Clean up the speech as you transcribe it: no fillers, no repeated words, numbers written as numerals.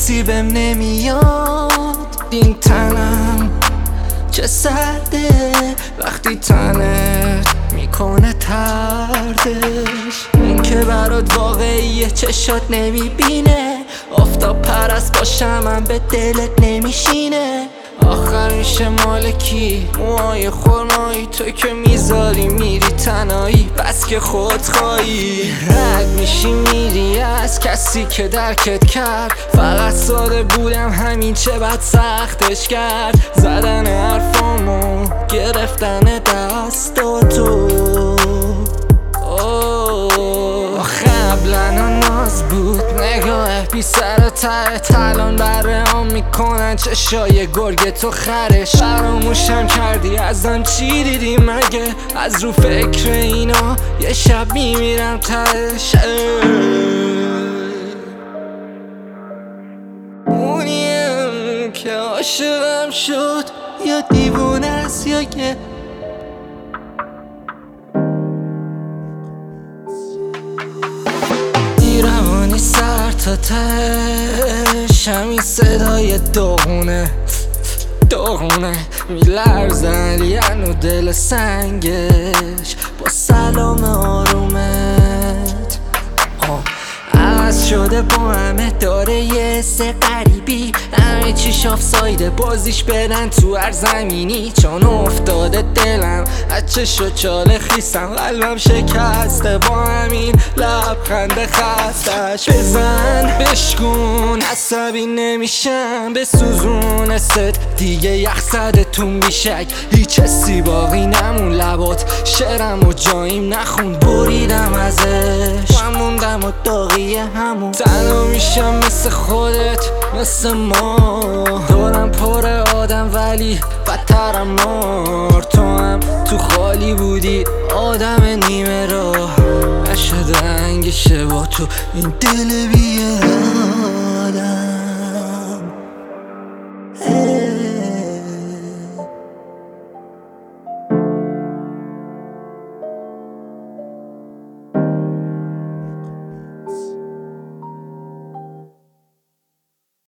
کسی بهم نمیاد. این تنم چه سرده وقتی تنت میکنه تردش. این که برات واقعیه چشات نمیبینه، آفتاب پرست باشم من به دلت نمیشینه. آخرش مال کی؟ موهای خرمایی تو که میذاری میری تنهایی، بس که خودخواهی. رد میشی میری از کسی که درکت کرد. فقط ساده بودم همین چه بد سختش کرد. زدن حرفامو گرفتن دستاتو. قبلا ناز بود نگاه بی سر و تهت، الان برام میکنن چشای گرگ تو خرش. فراموشم کردی ازم چی دیدی مگه؟ از رو فکر اینا یه شب میمیرم تهش. اونیم که عاشقم شد یا دیوونه است یا که روانی سر تا تهش. همین صدای داغونه میلرزن یعنی دل سنگش. با سلام آرومت عوض شده با همه داره یه سه غریبی. همه چیش آف سایده بازیش بدن تو هر زمینی. چون افتاده دلم از چشم چاله خیستم، قلبم شکسته با همین لبخند خستش. بزن بشکون عصبی نمیشم بسوزون ست دیگه. یخ زده تو بیشک هیچ حسی باقی نمون. لبات شعرم و جاییم نخون بریدم ازش. من موندم و داغی همون. تنها میشم مثل خودت مثل ما. دورم پر آدم ولی بدترم مار. تو هم تو خالی بودی آدم نیمه راه. نشده انگشه با تو این دل بیه.